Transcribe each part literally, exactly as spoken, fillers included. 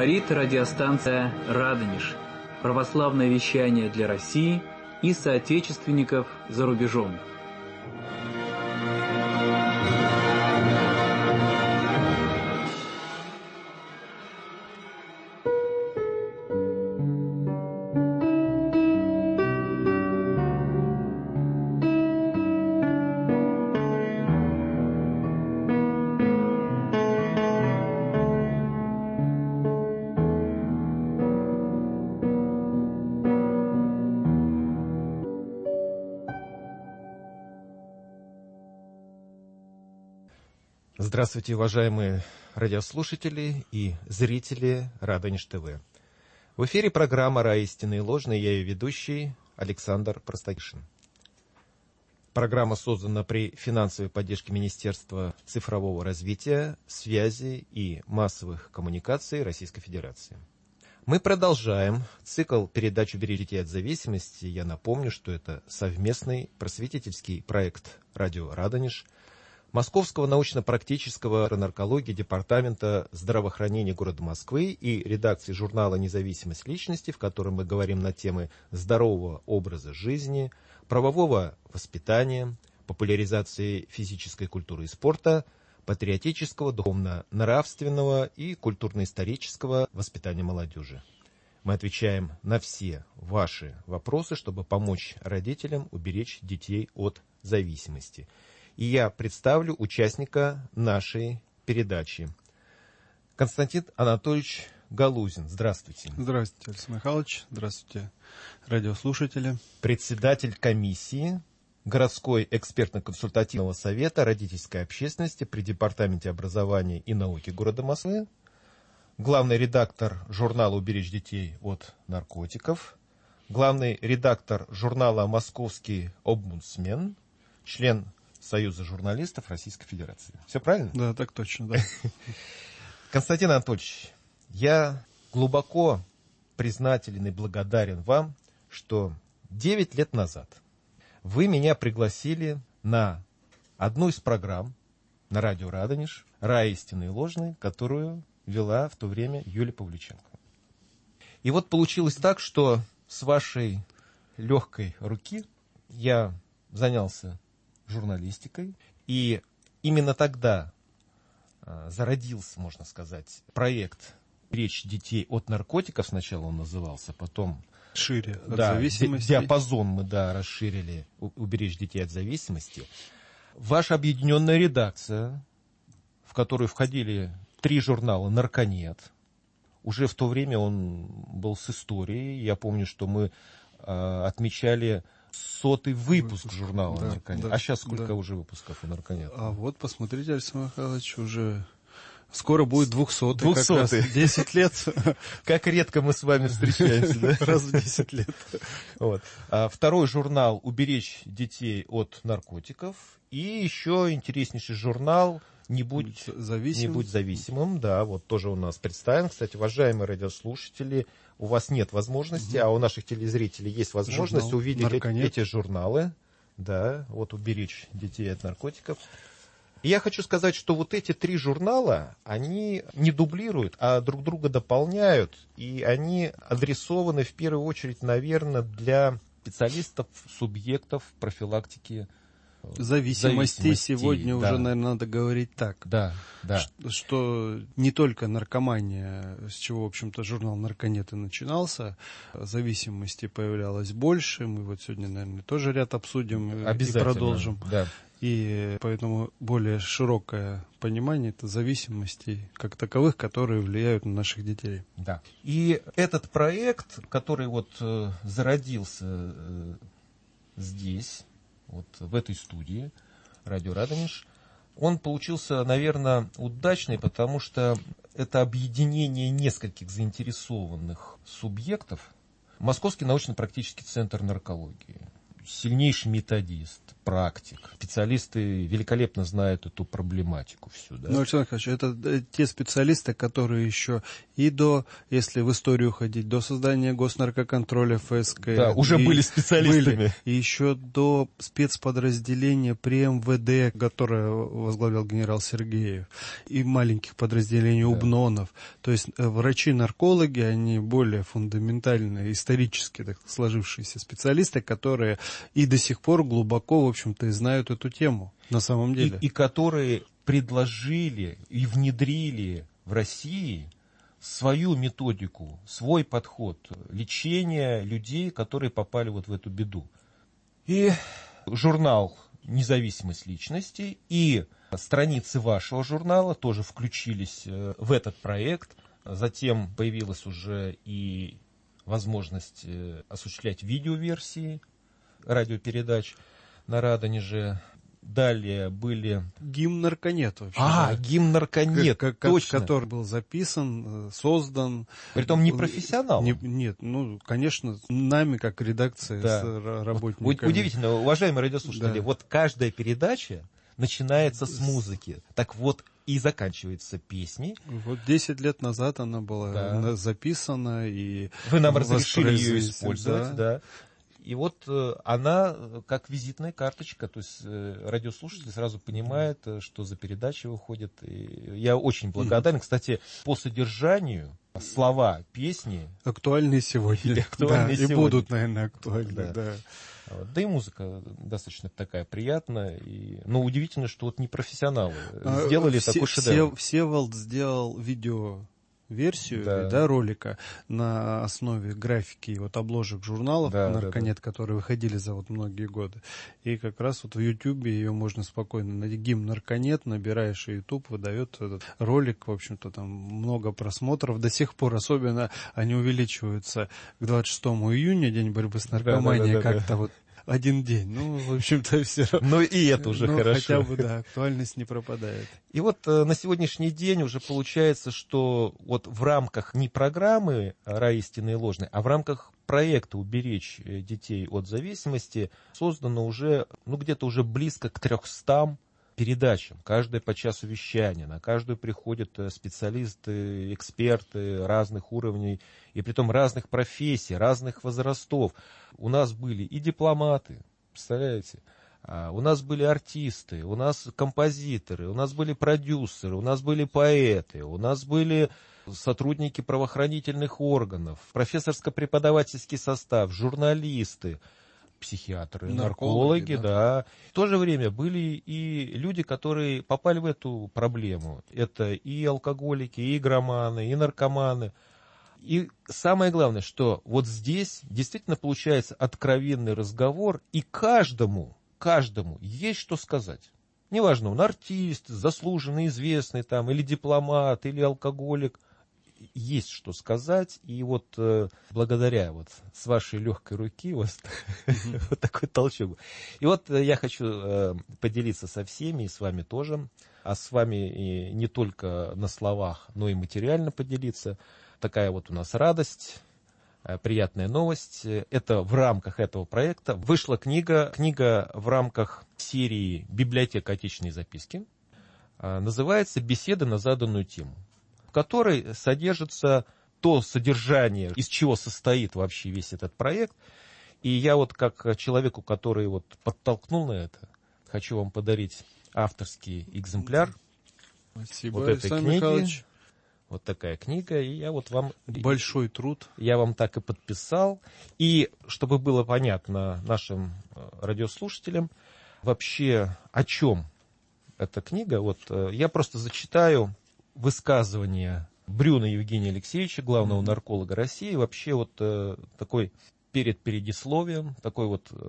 Говорит радиостанция «Радонеж». Православное вещание для России и соотечественников за рубежом. Здравствуйте, уважаемые радиослушатели и зрители Радонеж ТВ. В эфире программа «Рай истинный и ложный», я ее ведущий Александр Простакишин. Программа создана при финансовой поддержке Министерства цифрового развития, связи и массовых коммуникаций Российской Федерации. Мы продолжаем цикл передач «Уберечь детей от зависимости». Я напомню, что это совместный просветительский проект «Радио Радонеж», Московского научно-практического наркологии Департамента здравоохранения города Москвы и редакции журнала «Независимость личности», в котором мы говорим на темы здорового образа жизни, правового воспитания, популяризации физической культуры и спорта, патриотического, духовно-нравственного и культурно-исторического воспитания молодежи. Мы отвечаем на все ваши вопросы, чтобы помочь родителям уберечь детей от зависимости. И я представлю участника нашей передачи. Константин Анатольевич Галузин. Здравствуйте. Здравствуйте, Александр Михайлович. Здравствуйте, радиослушатели. Председатель комиссии городской экспертно-консультативного совета родительской общественности при Департаменте образования и науки города Москвы. Главный редактор журнала «Уберечь детей от наркотиков». Главный редактор журнала «Московский омбудсмен». Член Союза журналистов Российской Федерации. Все правильно? Да, так точно, да. Константин Анатольевич, я глубоко признателен и благодарен вам, что девять лет назад вы меня пригласили на одну из программ на радио Радонеж «Рай истинный и ложный», которую вела в то время Юлия Павлюченко. И вот получилось так, что с вашей легкой руки я занялся журналистикой, и именно тогда а, зародился, можно сказать, проект «Беречь детей от наркотиков». Сначала он назывался, потом шире от да, зависимости. Диапазон мы да, расширили, «Уберечь детей от зависимости». Ваша объединенная редакция, в которую входили три журнала «Нарконет», уже в то время он был с историей. Я помню, что мы а, отмечали сотый выпуск, выпуск журнала да, «Нарконет». Да, а сейчас сколько да. уже выпусков у «Нарконета»? А вот, посмотрите, Александр Михайлович, уже скоро будет двухсотый. Двухсотый. Как раз десять лет. Как редко мы с вами встречаемся, да? Раз в десять лет. Вот. А второй журнал «Уберечь детей от наркотиков». И еще интереснейший журнал «Не будь зависимым». Не будь зависимым, да, вот тоже у нас представлен. Кстати, уважаемые радиослушатели, у вас нет возможности, угу. а у наших телезрителей есть возможность Журнал увидеть Нарконет. эти журналы. Да, вот «Уберечь детей от наркотиков». И я хочу сказать, что вот эти три журнала, они не дублируют, а друг друга дополняют, и они адресованы в первую очередь, наверное, для специалистов, субъектов профилактики зависимости. Зависимости сегодня да. уже, наверное, надо говорить так. Да, да. Что, что не только наркомания, с чего, в общем-то, журнал «Нарконет» и начинался, зависимости появлялось больше. Мы вот сегодня, наверное, тоже ряд обсудим и продолжим. Да. И поэтому более широкое понимание это зависимостей как таковых, которые влияют на наших детей. Да. И этот проект, который вот э, зародился э, здесь, вот в этой студии «Радио Радонеж», он получился, наверное, удачный, потому что это объединение нескольких заинтересованных субъектов. Московский научно-практический центр наркологии, сильнейший методист, практик. Специалисты великолепно знают эту проблематику всю. Да? Ну, Александр Николаевич, это те специалисты, которые еще и до, если в историю ходить, до создания госнаркоконтроля ФСК. Да, уже были специалистами. Были, и еще до спецподразделения при эм вэ дэ, которое возглавлял генерал Сергеев, и маленьких подразделений да. УБНОНов. То есть врачи-наркологи, они более фундаментальные, исторически так сложившиеся специалисты, которые и до сих пор глубоко, в общем-то, и знают эту тему на самом деле. И, и которые предложили и внедрили в России свою методику, свой подход лечения людей, которые попали вот в эту беду. И журнал «Независимость личности» и страницы вашего журнала тоже включились в этот проект. Затем появилась уже и возможность осуществлять видеоверсии радиопередач на Радонеже. Далее были... Гимн Нарконет вообще. А, да. Гимн Нарконет, как, точно. Который был записан, создан. Притом не профессионал. Не, нет, ну, конечно, нами, как редакция, да. с работниками. Вот, удивительно, уважаемые радиослушатели, да. вот каждая передача начинается с музыки. Так вот, и заканчивается песней. Вот десять лет назад она была да. записана. И вы нам разрешили ее использовать, да. да. И вот э, она как визитная карточка, то есть э, радиослушатель сразу понимает, э, что за передача выходит. И я очень благодарен. Кстати, по содержанию слова песни актуальны сегодня. Актуальны да, сегодня. И будут, наверное, актуальны. Да. Да. Да и музыка достаточно такая приятная. И, но удивительно, что вот не профессионалы а, сделали все, такой шедевр. Всеволод сделал видео версию да. Да, ролика на основе графики вот обложек журналов да, «Нарконет», да, да. которые выходили за вот многие годы. И как раз вот в Ютубе ее можно спокойно найти. Гимн «Нарконет», набираешь, и Ютуб выдает этот ролик. В общем-то, там много просмотров. До сих пор особенно они увеличиваются к двадцать шестому июня, День борьбы с наркоманией, да, да, да, как-то да. вот один день. Ну, в общем-то, все равно. Ну, и это уже ну, хорошо. Хотя бы, да, актуальность не пропадает. И вот э, на сегодняшний день уже получается, что вот в рамках не программы «Рай истинный и ложный», а в рамках проекта «Уберечь детей от зависимости» создано уже, ну, где-то уже близко к трехстам передачам. Каждая по часу вещания. На каждую приходят специалисты, эксперты разных уровней, и притом разных профессий, разных возрастов. У нас были и дипломаты, представляете? У нас были артисты, у нас композиторы, у нас были продюсеры, у нас были поэты, у нас были сотрудники правоохранительных органов, профессорско-преподавательский состав, журналисты, психиатры, наркологи, наркологи да. да. В то же время были и люди, которые попали в эту проблему. Это и алкоголики, и игроманы, и наркоманы. И самое главное, что вот здесь действительно получается откровенный разговор, и каждому, каждому есть что сказать. Неважно, он артист, заслуженный, известный, там, или дипломат, или алкоголик. Есть что сказать, и вот э, благодаря вот с вашей легкой руки вот, mm-hmm. вот такой толчок. И вот э, я хочу э, поделиться со всеми, и с вами тоже, а с вами и не только на словах, но и материально поделиться. Такая вот у нас радость, э, приятная новость. Это в рамках этого проекта вышла книга, книга в рамках серии «Библиотека отечественной записки». Э, называется «Беседы на заданную тему», в которой содержится то содержание, из чего состоит вообще весь этот проект. И я вот как человеку, который вот подтолкнул на это, хочу вам подарить авторский экземпляр Спасибо, вот этой книги. Михайлович. Вот такая книга, и я вот вам... Большой труд. Я вам так и подписал. И чтобы было понятно нашим радиослушателям, вообще о чем эта книга, вот я просто зачитаю высказывание Брюна Евгения Алексеевича, главного mm-hmm. нарколога России, вообще вот э, такой перед предисловием, такой вот, э,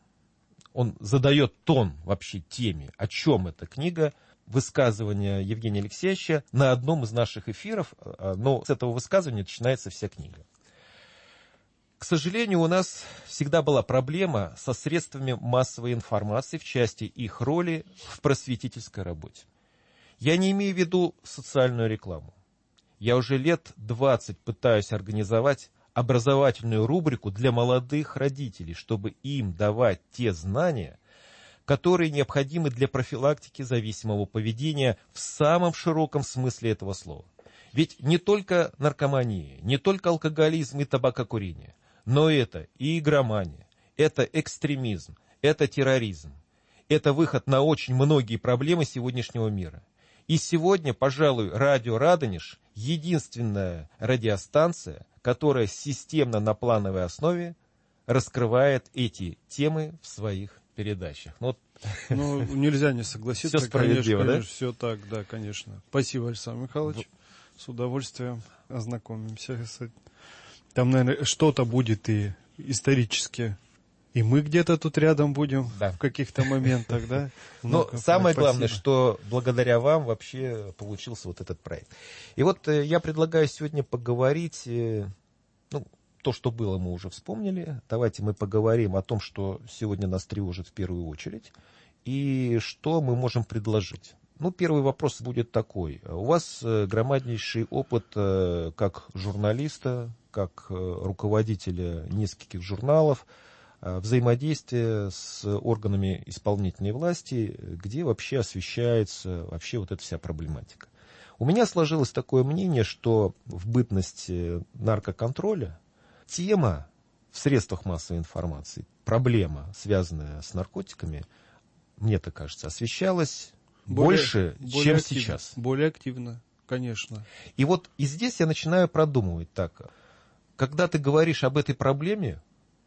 он задает тон вообще теме, о чем эта книга, высказывание Евгения Алексеевича на одном из наших эфиров, э, но с этого высказывания начинается вся книга. К сожалению, у нас всегда была проблема со средствами массовой информации в части их роли в просветительской работе. Я не имею в виду социальную рекламу. Я уже лет двадцать пытаюсь организовать образовательную рубрику для молодых родителей, чтобы им давать те знания, которые необходимы для профилактики зависимого поведения в самом широком смысле этого слова. Ведь не только наркомания, не только алкоголизм и табакокурение, но это и игромания, это экстремизм, это терроризм, это выход на очень многие проблемы сегодняшнего мира. И сегодня, пожалуй, радио «Радонеж» — единственная радиостанция, которая системно на плановой основе раскрывает эти темы в своих передачах. Ну, вот. Ну, нельзя не согласиться. Все справедливо, конечно, да? конечно, все так, да, конечно. Спасибо, Александр Михайлович. С удовольствием ознакомимся с этим. Там, наверное, что-то будет и исторически. И мы где-то тут рядом будем, да, в каких-то моментах, да? Но самое главное, что благодаря вам вообще получился вот этот проект. И вот я предлагаю сегодня поговорить, ну, то, что было, мы уже вспомнили. Давайте мы поговорим о том, что сегодня нас тревожит в первую очередь, и что мы можем предложить. Ну, первый вопрос будет такой. У вас громаднейший опыт как журналиста, как руководителя нескольких журналов, взаимодействие с органами исполнительной власти, где вообще освещается вообще вот эта вся проблематика. У меня сложилось такое мнение, что в бытность наркоконтроля тема в средствах массовой информации, проблема, связанная с наркотиками, мне так кажется, освещалась более, больше, более чем активно, сейчас. Более активно, конечно. И вот и здесь я начинаю продумывать так. Когда ты говоришь об этой проблеме,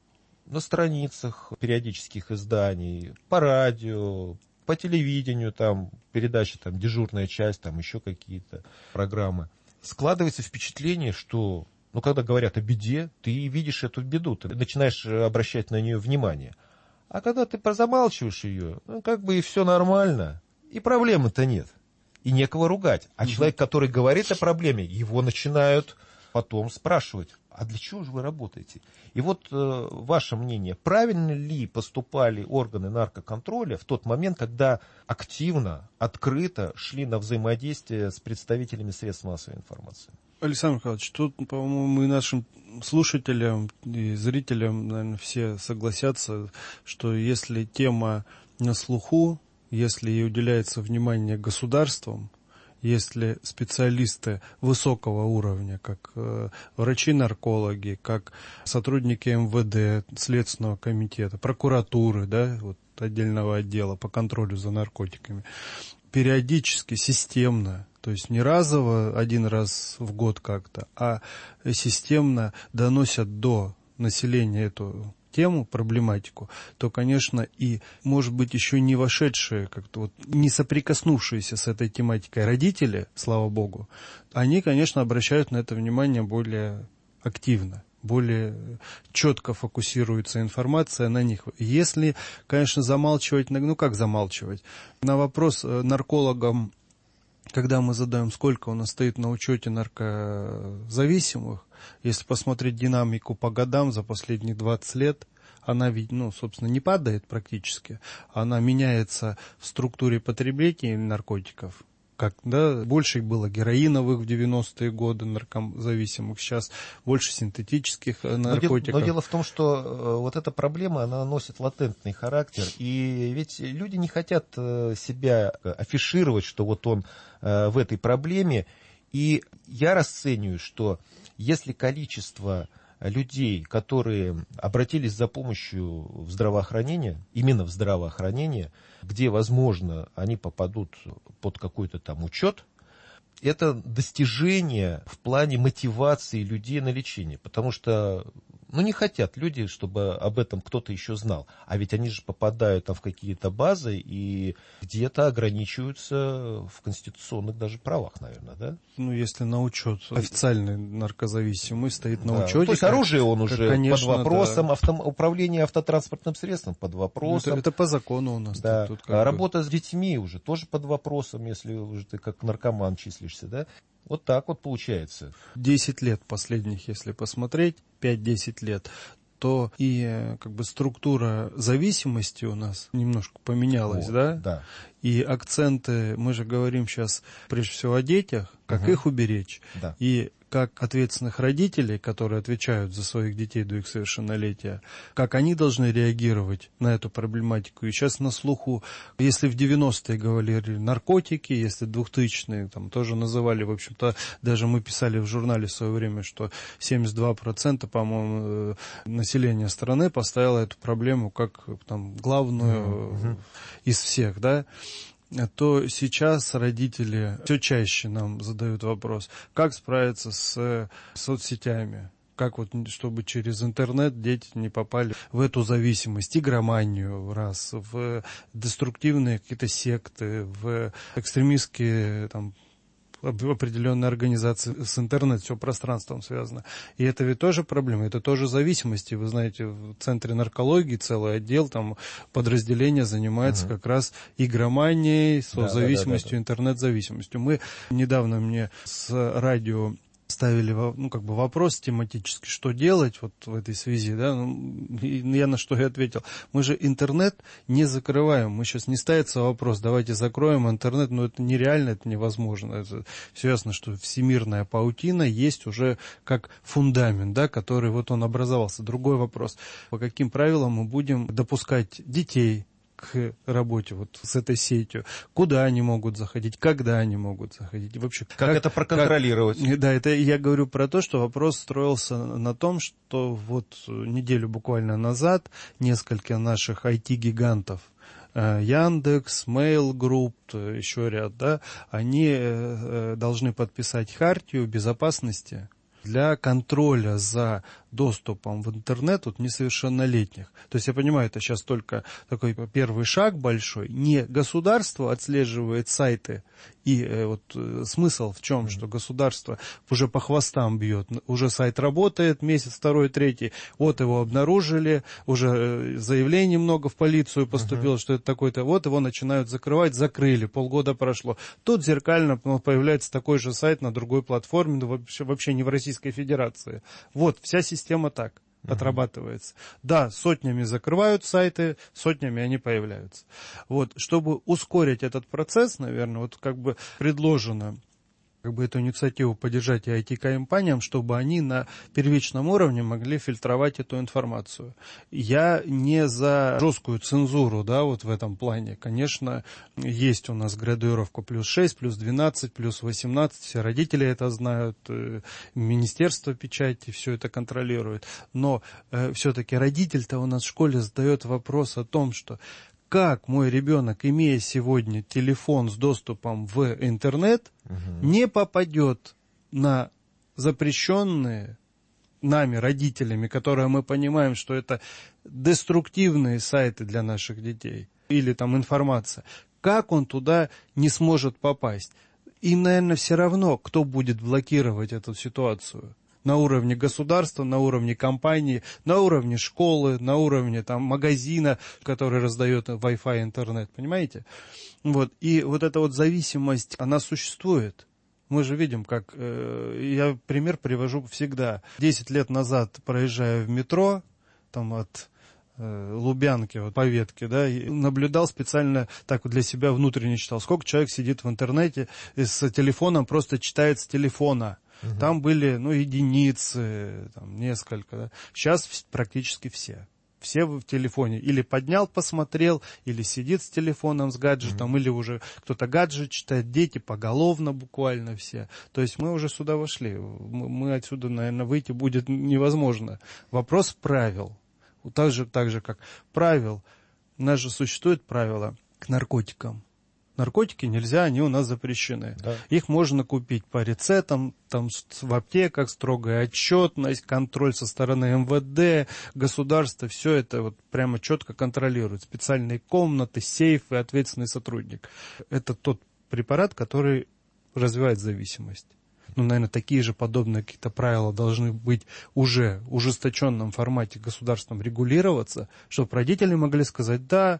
на страницах периодических изданий, по радио, по телевидению, там, передачи, там, дежурная часть, там, еще какие-то программы, складывается впечатление, что, ну, когда говорят о беде, ты видишь эту беду, ты начинаешь обращать на нее внимание. А когда ты прозамалчиваешь ее, ну, как бы и все нормально, и проблемы-то нет, и некого ругать. А угу. человек, который говорит о проблеме, его начинают потом спрашивать, а для чего же вы работаете? И вот э, ваше мнение, правильно ли поступали органы наркоконтроля в тот момент, когда активно, открыто шли на взаимодействие с представителями средств массовой информации? Александр Михайлович, тут, по-моему, мы нашим слушателям и зрителям, наверное, все согласятся, что если тема на слуху, если ей уделяется внимание государством, если специалисты высокого уровня, как э, врачи-наркологи, как сотрудники эм вэ дэ, Следственного комитета, прокуратуры, да, вот, отдельного отдела по контролю за наркотиками, периодически, системно, то есть не разово, один раз в год как-то, а системно доносят до населения эту тему, проблематику, то, конечно, и, может быть, еще не вошедшие, как-то вот, не соприкоснувшиеся с этой тематикой родители, слава богу, они, конечно, обращают на это внимание более активно, более четко фокусируется информация на них. Если, конечно, замалчивать, ну как замалчивать? На вопрос наркологам, когда мы задаем, сколько у нас стоит на учете наркозависимых, если посмотреть динамику по годам за последние двадцать лет, она ведь, ну, собственно, не падает практически, она меняется в структуре потребления наркотиков. Как, да, больше было героиновых в девяностые годы наркозависимых, сейчас больше синтетических наркотиков. Но, но дело в том, что э, вот эта проблема, она носит латентный характер, и ведь люди не хотят э, себя афишировать, что вот он э, в этой проблеме, и я расцениваю, что если количество людей, которые обратились за помощью в здравоохранение, именно в здравоохранение, где, возможно, они попадут под какой-то там учет, это достижение в плане мотивации людей на лечение, потому что, ну, не хотят люди, чтобы об этом кто-то еще знал, а ведь они же попадают там в какие-то базы и где-то ограничиваются в конституционных даже правах, наверное, да? Ну, если на учет официальный наркозависимый стоит на да. учете. Ну, то есть оружие он уже конечно, под вопросом, да. авто, управление автотранспортным средством под вопросом. Это, это по закону у нас. Да. Тут, тут а работа с детьми уже тоже под вопросом, если уже ты как наркоман числишься, да? Вот так вот получается. Десять лет последних, если посмотреть, пять-десять лет, то и как бы структура зависимости у нас немножко поменялась, вот, да? Да. И акценты, мы же говорим сейчас прежде всего о детях, как угу. их уберечь. Да. И как ответственных родителей, которые отвечают за своих детей до их совершеннолетия, как они должны реагировать на эту проблематику. И сейчас на слуху, если в девяностые говорили наркотики, если двухтысячные там тоже называли, в общем-то, даже мы писали в журнале в свое время, что семьдесят два процента, по-моему, населения страны поставило эту проблему как там главную mm-hmm. из всех, да, то сейчас родители все чаще нам задают вопрос, как справиться с соцсетями, как вот, чтобы через интернет дети не попали в эту зависимость, игроманию, раз, в деструктивные какие-то секты, в экстремистские там, определенные организации с интернет, все пространством связано. И это ведь тоже проблема, это тоже зависимости. Вы знаете, в Центре наркологии целый отдел, там подразделение занимается угу. как раз игроманией, созависимостью, да, да, да, да. интернет-зависимостью. Мы недавно мне с радио ставили, ну, как бы вопрос тематический, что делать вот в этой связи, да, ну, я на что и ответил. Мы же интернет не закрываем, мы сейчас не ставится вопрос, давайте закроем интернет, но это нереально, это невозможно. Это все ясно, что всемирная паутина есть уже как фундамент, да, который вот он образовался. Другой вопрос, по каким правилам мы будем допускать детей к работе вот с этой сетью, куда они могут заходить, когда они могут заходить. Вообще, как, как это проконтролировать? Как, да, это я говорю про то, что вопрос строился на том, что вот неделю буквально назад несколько наших ай ти-гигантов, Яндекс, Mail Group, еще ряд, да, они должны подписать хартию безопасности для контроля за доступом в интернет вот несовершеннолетних. То есть я понимаю, это сейчас только такой первый шаг большой. Не государство отслеживает сайты, и э, вот э, смысл в чем, что государство уже по хвостам бьет. Уже сайт работает, месяц, второй, третий, вот его обнаружили, уже э, заявлений много в полицию поступило, uh-huh. что это такой-то, вот его начинают закрывать, закрыли, полгода прошло. Тут зеркально появляется такой же сайт на другой платформе, но вообще, вообще не в Российской Федерации. Вот, вся система Система так uh-huh. отрабатывается. Да, сотнями закрывают сайты, сотнями они появляются. Вот, чтобы ускорить этот процесс, наверное, вот как бы предложено как бы эту инициативу поддержать и ай ти-компаниям, чтобы они на первичном уровне могли фильтровать эту информацию. Я не за жесткую цензуру, да, вот в этом плане. Конечно, есть у нас градуировка плюс шесть, плюс двенадцать, плюс восемнадцать, все родители это знают, Министерство печати все это контролирует. Но э, все-таки родитель-то у нас в школе задает вопрос о том, что как мой ребенок, имея сегодня телефон с доступом в интернет, угу. не попадет на запрещенные нами, родителями, которые мы понимаем, что это деструктивные сайты для наших детей, или там информация, как он туда не сможет попасть? Им, наверное, все равно, кто будет блокировать эту ситуацию. На уровне государства, на уровне компании, на уровне школы, на уровне там, магазина, который раздает Wi-Fi, интернет, понимаете? Вот. И вот эта вот зависимость, она существует. Мы же видим, как, э, я пример привожу всегда. Десять лет назад, проезжая в метро, там от э, Лубянки, вот, по ветке, да, и наблюдал специально, так вот для себя внутренне читал, сколько человек сидит в интернете и с телефоном просто читает с телефона. Угу. Там были, ну, единицы, там, несколько. Да. Сейчас практически все. Все в телефоне. Или поднял, посмотрел, или сидит с телефоном, с гаджетом, угу. или уже кто-то гаджет читает, дети поголовно буквально все. То есть мы уже сюда вошли. Мы отсюда, наверное, выйти будет невозможно. Вопрос правил. Так же, так же как правил. У нас же существует правило к наркотикам. Наркотики нельзя, они у нас запрещены. Да. Их можно купить по рецептам, там в аптеках строгая отчетность, контроль со стороны эм вэ дэ, государства, все это вот прямо четко контролирует. Специальные комнаты, сейфы, ответственный сотрудник. Это тот препарат, который развивает зависимость. Ну, наверное, такие же подобные какие-то правила должны быть уже в ужесточенном формате государством регулироваться, чтобы родители могли сказать, да,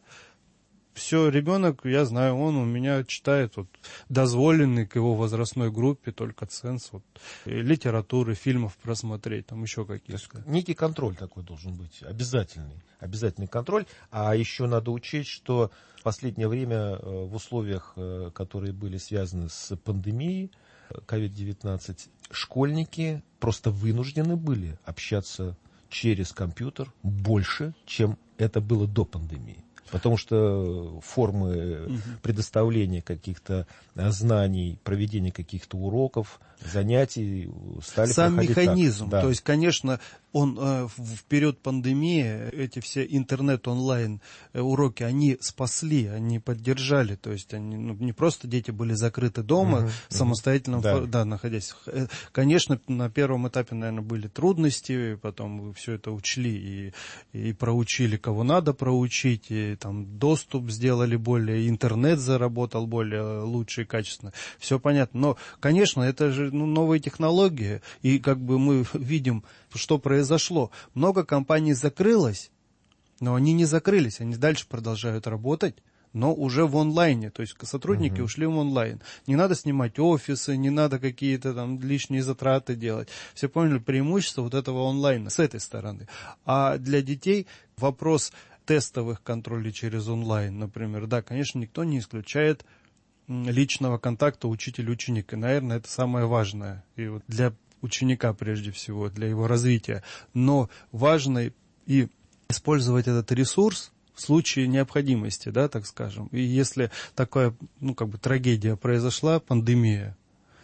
все, ребенок, я знаю, он у меня читает вот, дозволенный к его возрастной группе только ценз, вот, литературы, фильмов просмотреть, там еще какие-то. Некий контроль такой должен быть, обязательный, обязательный контроль. А еще надо учесть, что в последнее время в условиях, которые были связаны с пандемией ковид девятнадцать, школьники просто вынуждены были общаться через компьютер больше, чем это было до пандемии. Потому что формы угу. предоставления каких-то знаний, проведения каких-то уроков, занятий стали Сам проходить механизм, так. Да. То есть, конечно, он э, в период пандемии, эти все интернет-онлайн уроки, они спасли, они поддержали. То есть, они, ну, не просто дети были закрыты дома, угу, самостоятельно угу. да. Да, находясь. Конечно, на первом этапе, наверное, были трудности, потом все это учли и, и проучили, кого надо проучить, и там доступ сделали более, интернет заработал более лучше и качественно. Все понятно. Но, конечно, это же ну, новые технологии, и как бы мы видим, что произошло. Много компаний закрылось, но они не закрылись, они дальше продолжают работать, но уже в онлайне, то есть сотрудники uh-huh. ушли в онлайн. Не надо снимать офисы, не надо какие-то там лишние затраты делать. Все поняли преимущество вот этого онлайна с этой стороны. А для детей вопрос тестовых контролей через онлайн, например, да, конечно, никто не исключает личного контакта учитель-ученик. И, наверное, это самое важное. И вот для ученика, прежде всего, для его развития. Но важно и использовать этот ресурс в случае необходимости, да, так скажем. И если такая, ну, как бы трагедия произошла, пандемия,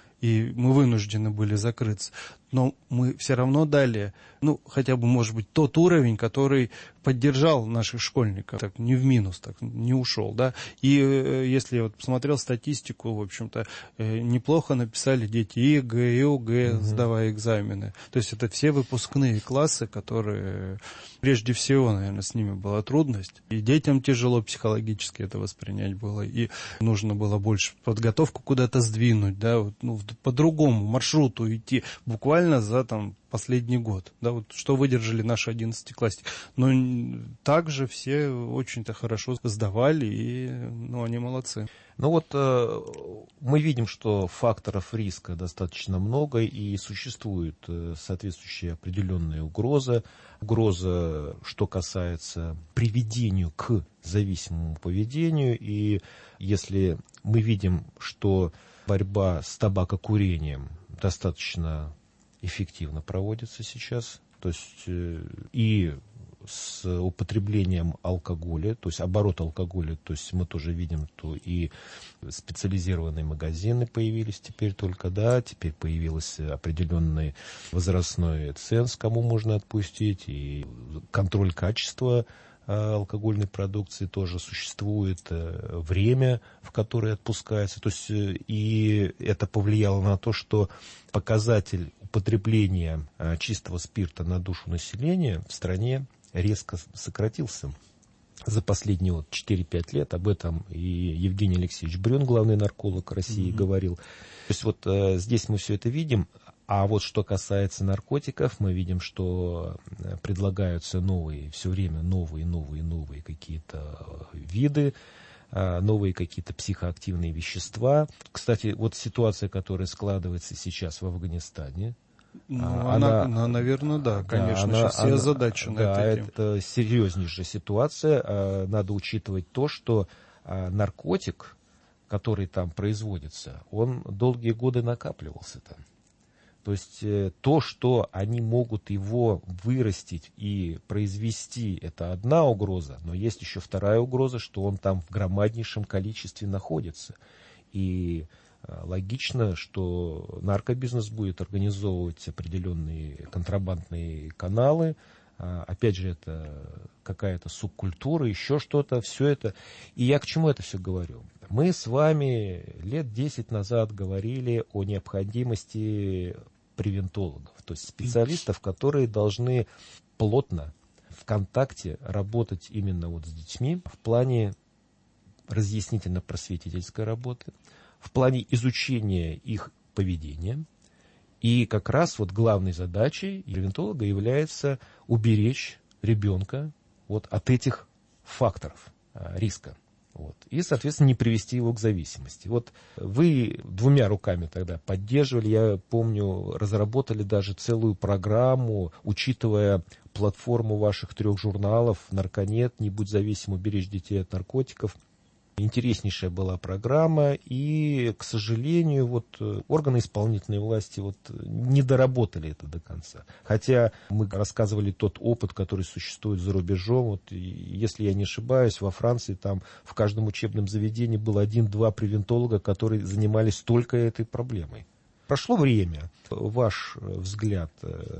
и мы вынуждены были закрыться, но мы все равно дали, ну, хотя бы, может быть, тот уровень, который поддержал наших школьников, так, не в минус, так, не ушел, да. И э, если я вот посмотрел статистику, в общем-то, э, неплохо написали дети и ЕГЭ, и ОГЭ, угу. сдавая экзамены. То есть это все выпускные классы, которые, прежде всего, наверное, с ними была трудность. И детям тяжело психологически это воспринять было, и нужно было больше подготовку куда-то сдвинуть, да, вот, ну, по другому маршруту идти, буквально за там последний год, да, вот что выдержали наши одиннадцатиклассники. Но также все очень-то хорошо сдавали, и, ну, они молодцы. Ну вот э, мы видим, что факторов риска достаточно много, и существует э, соответствующая определенная угроза. Угроза, что касается приведению к зависимому поведению, и если мы видим, что борьба с табакокурением достаточно эффективно проводится сейчас, то есть э, и с употреблением алкоголя, то есть оборот алкоголя, то есть мы тоже видим, что и специализированные магазины появились теперь только, да, теперь появился определенный возрастной ценз, кому можно отпустить, и контроль качества алкогольной продукции тоже существует, время, в которое отпускается. То есть и это повлияло на то, что показатель употребления чистого спирта на душу населения в стране резко сократился за последние вот четыре-пять лет. Об этом и Евгений Алексеевич Брюн, главный нарколог России, mm-hmm. говорил. То есть вот э, здесь мы все это видим. А вот что касается наркотиков, мы видим, что предлагаются новые, все время новые, новые, новые какие-то виды, новые какие-то психоактивные вещества. Кстати, вот ситуация, которая складывается сейчас в Афганистане. Ну, она, она, она, наверное, да, конечно, да, она, сейчас все озадачены да, этой темой. Это серьезнейшая ситуация. Надо учитывать то, что наркотик, который там производится, он долгие годы накапливался там. То есть то, что они могут его вырастить и произвести, это одна угроза, но есть еще вторая угроза, что он там в громаднейшем количестве находится. И логично, что наркобизнес будет организовывать определенные контрабандные каналы. Опять же, это какая-то субкультура, еще что-то, все это. И я к чему это все говорю? Мы с вами лет десять назад говорили о необходимости превентологов, то есть специалистов, которые должны плотно в контакте работать именно вот с детьми в плане разъяснительно-просветительской работы, в плане изучения их поведения. И как раз вот главной задачей превентолога является уберечь ребенка вот от этих факторов а, риска. Вот. И, соответственно, не привести его к зависимости. Вот вы двумя руками тогда поддерживали, я помню, разработали даже целую программу, учитывая платформу ваших трех журналов «Нарконет», «Не будь зависим, уберечь детей от наркотиков». Интереснейшая была программа, и, к сожалению, вот органы исполнительной власти вот не доработали это до конца. Хотя мы рассказывали тот опыт, который существует за рубежом. Вот, если я не ошибаюсь, во Франции там в каждом учебном заведении было один-два превентолога, которые занимались только этой проблемой. Прошло время. Ваш взгляд,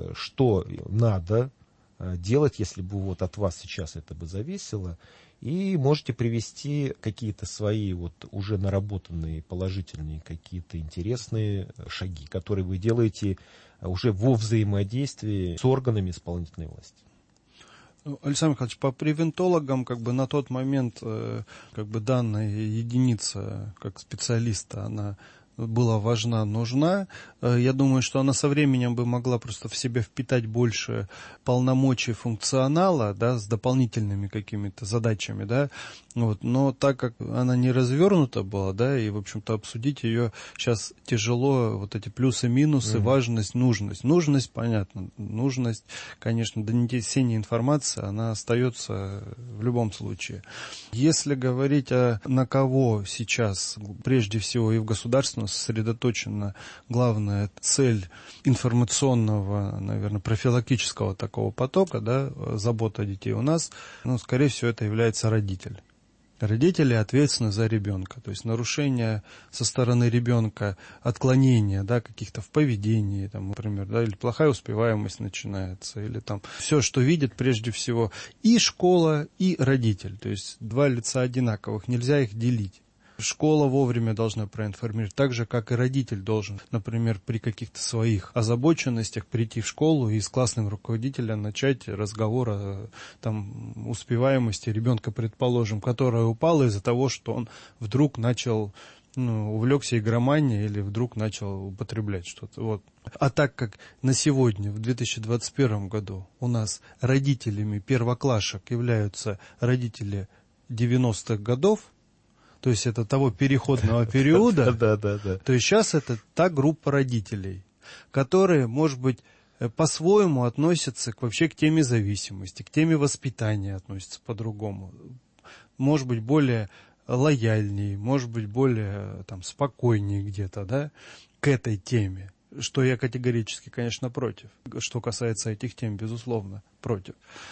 что надо делать, если бы вот от вас сейчас это бы зависело? И можете привести какие-то свои вот уже наработанные положительные, какие-то интересные шаги, которые вы делаете уже во взаимодействии с органами исполнительной власти. Александр Михайлович, по превентологам как бы на тот момент как бы данная единица как специалиста, она была важна, нужна. Я думаю, что она со временем бы могла просто в себя впитать больше полномочий функционала, да, с дополнительными какими-то задачами, да. Вот. Но так как она не развернута была, да, и, в общем-то, обсудить ее сейчас тяжело, вот эти плюсы, минусы, mm-hmm. важность, нужность. Нужность, понятно, нужность, конечно, донесение информации, она остается в любом случае. Если говорить о на кого сейчас, прежде всего, и в государственном сосредоточена главная цель информационного, наверное, профилактического такого потока, да, забота о детей у нас, ну, скорее всего, это является родитель. Родители ответственны за ребенка, то есть нарушение со стороны ребенка, отклонения, да, каких-то в поведении, там, например, да, или плохая успеваемость начинается, или там все, что видит прежде всего и школа, и родитель, то есть два лица одинаковых, нельзя их делить. Школа вовремя должна проинформировать, так же, как и родитель должен, например, при каких-то своих озабоченностях прийти в школу и с классным руководителем начать разговор о там, успеваемости ребенка, предположим, которая упала из-за того, что он вдруг начал, ну, увлекся игроманией или вдруг начал употреблять что-то. Вот. А так как на сегодня, в две тысячи двадцать первом году, у нас родителями первоклашек являются родители девяностых годов, то есть это того переходного периода, да, да, да. то есть сейчас это та группа родителей, которые, может быть, по-своему относятся к, вообще к теме зависимости, к теме воспитания относятся по-другому. Может быть, более лояльнее, может быть, более там, спокойнее где-то, да, к этой теме. Что я категорически, конечно, против. Что касается этих тем, безусловно, против.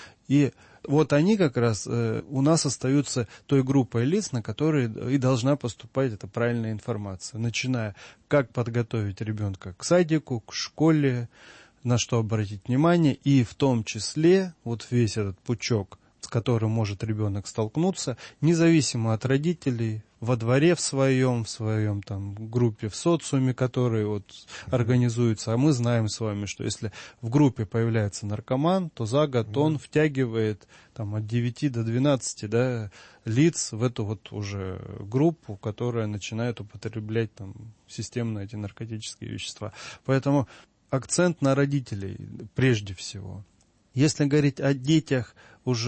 И вот они как раз э, у нас остаются той группой лиц, на которые и должна поступать эта правильная информация. Начиная, как подготовить ребенка к садику, к школе, на что обратить внимание, и в том числе вот весь этот пучок, с которым может ребенок столкнуться, независимо от родителей, во дворе в своем, в своем там группе, в социуме, который вот организуется. А мы знаем с вами, что если в группе появляется наркоман, то за год он втягивает там, от девяти до двенадцати, да, лиц в эту вот уже группу, которая начинает употреблять там, системно эти наркотические вещества. Поэтому акцент на родителей прежде всего. Если говорить о детях,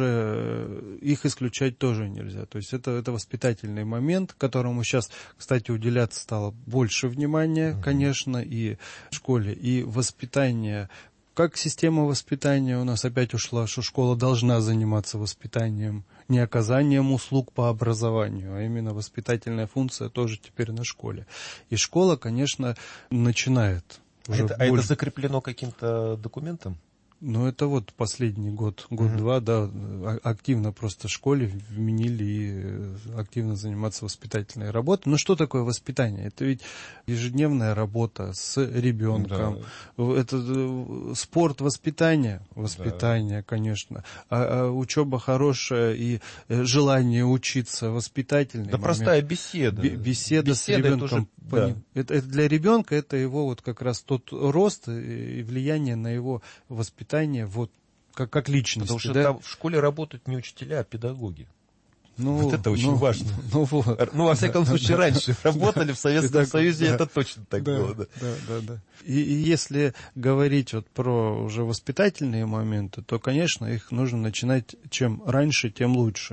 уже их исключать тоже нельзя. То есть это, это воспитательный момент, которому сейчас, кстати, уделяться стало больше внимания, mm-hmm. конечно, и в школе, и воспитание. Как система воспитания у нас опять ушла, что школа должна заниматься воспитанием, не оказанием услуг по образованию, а именно воспитательная функция тоже теперь на школе. И школа, конечно, начинает. Уже это, больше... А это закреплено каким-то документом? Ну, это вот последний год, год-два, mm-hmm. да, активно просто в школе вменили и активно заниматься воспитательной работой. Ну, что такое воспитание? Это ведь ежедневная работа с ребенком. Да. Это спорт, воспитание, воспитание, да. конечно. А, а учеба хорошая и желание учиться, воспитательный Да момент. Простая беседа. Б- беседа, беседа с ребенком. Это, уже, да. это, это для ребенка это его вот как раз тот рост и влияние на его воспитание. Вот, как, как личность. Потому что да? там в школе работают не учителя, а педагоги. Ну, вот это очень ну, важно. Ну, вот. ну, во всяком случае, раньше работали в Советском Союзе, это точно так было. Да, да, да. И, и если говорить вот про уже воспитательные моменты, то, конечно, их нужно начинать чем раньше, тем лучше.